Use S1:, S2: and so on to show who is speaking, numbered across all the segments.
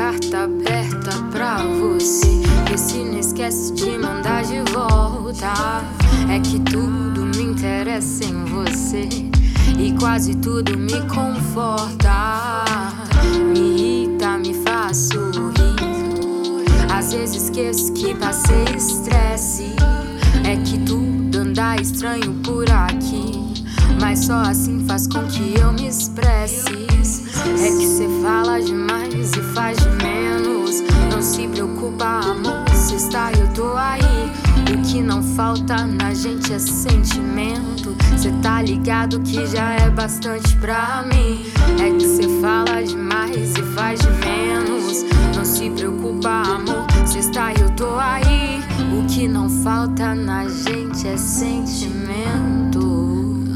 S1: carta aberta pra você. Vê se não esquece de mandar de volta. É que tudo me interessa em você e quase tudo me conforta. Me irrita, me faz sorrir. Às vezes esqueço que passei estresse. É que tudo anda estranho por aqui, mas só assim faz com que eu me expresse. É que cê fala demais e faz de menos. Não se preocupa, amor, cê está, eu tô aí. O que não falta na gente é sentimento. Cê tá ligado que já é bastante pra mim. É que cê fala demais e faz de menos. Não se preocupa, amor, cê está, eu tô aí. O que não falta na gente é sentimento.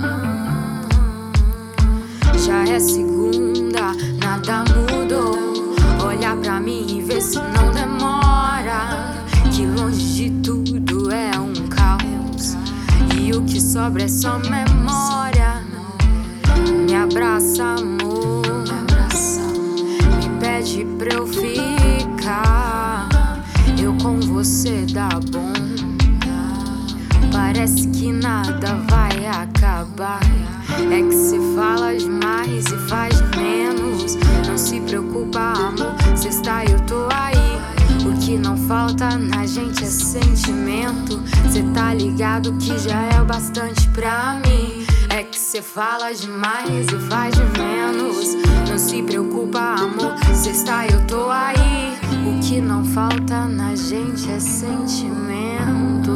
S1: Já é segunda, nada mudou. Olha pra mim e vê se não demora. Que longe de tudo é um caos e o que sobra é só memória. Me abraça, amor, me pede pra eu ficar. Eu com você dá bom. Parece que nada vai acabar. É que cê fala demais e faz de menos. Não se preocupa, amor, cê está, eu tô aí. O que não falta na gente é sentimento. Cê tá ligado que já é o bastante pra mim. É que cê fala demais e faz de menos. Não se preocupa, amor, cê está, eu tô aí. O que não falta na gente é sentimento.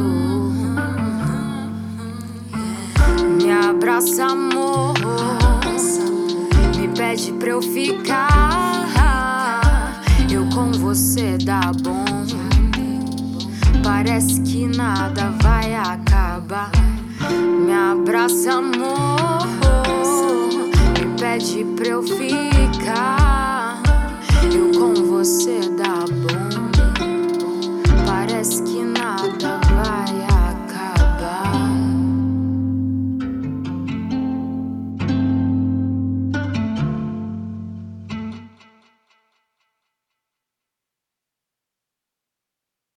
S1: Me abraça, amor, me pede pra eu ficar. Eu com você dá bom. Parece que nada vai acabar. Me abraça, amor, me pede pra eu ficar. Eu com você dá